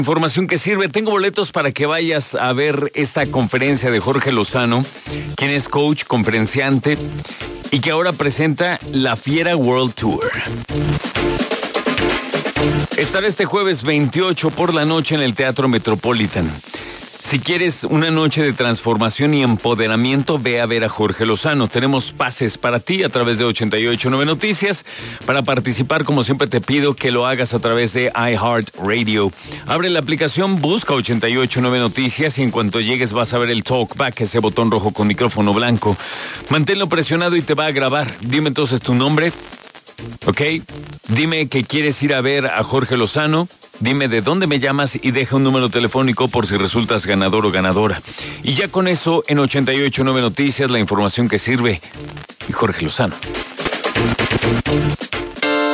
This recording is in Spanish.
Información que sirve. Tengo boletos para que vayas a ver esta conferencia de Jorge Lozano, quien es coach, conferenciante y que ahora presenta la Fiera World Tour. Estará este jueves 28 por la noche en el Teatro Metropolitan. Si quieres una noche de transformación y empoderamiento, ve a ver a Jorge Lozano. Tenemos pases para ti a través de 889 Noticias. Para participar, como siempre, te pido que lo hagas a través de iHeartRadio. Abre la aplicación, busca 889 Noticias y en cuanto llegues vas a ver el Talkback, ese botón rojo con micrófono blanco. Manténlo presionado y te va a grabar. Dime entonces tu nombre, ¿ok? Dime que quieres ir a ver a Jorge Lozano. Dime de dónde me llamas y deja un número telefónico por si resultas ganador o ganadora. Y ya con eso, en 889 Noticias, la información que sirve. Y Jorge Lozano.